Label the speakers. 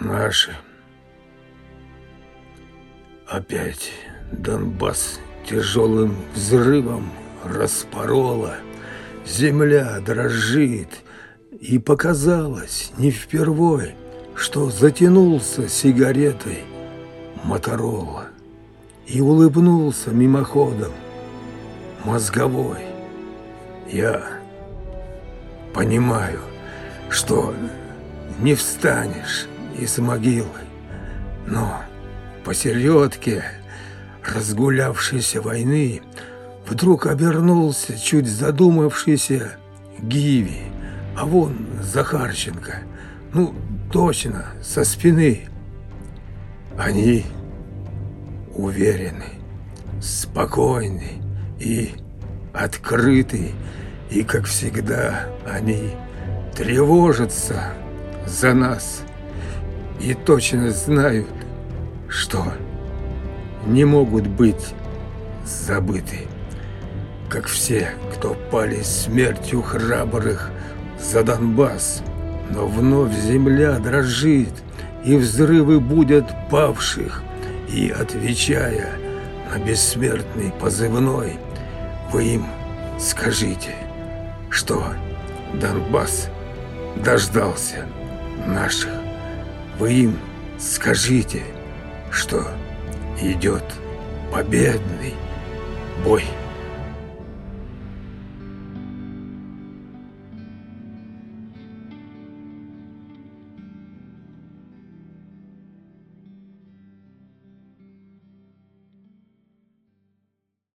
Speaker 1: Наши. Опять Донбасс тяжелым взрывом распорола. Земля дрожит, и показалось не впервой, что затянулся сигаретой Моторола и улыбнулся мимоходом мозговой. Я понимаю, что не встанешь из могилы, но посередке разгулявшейся войны вдруг обернулся чуть задумавшийся Гиви, а вон Захарченко, точно, со спины. Они уверены, спокойны и открыты, и, как всегда, они тревожатся за нас и точно знают, что не могут быть забыты, как все, кто пали смертью храбрых за Донбасс. Но вновь земля дрожит, и взрывы будят павших, и, отвечая на бессмертный позывной, вы им скажите, что Донбасс дождался наших. Вы им скажите, что идет победный бой.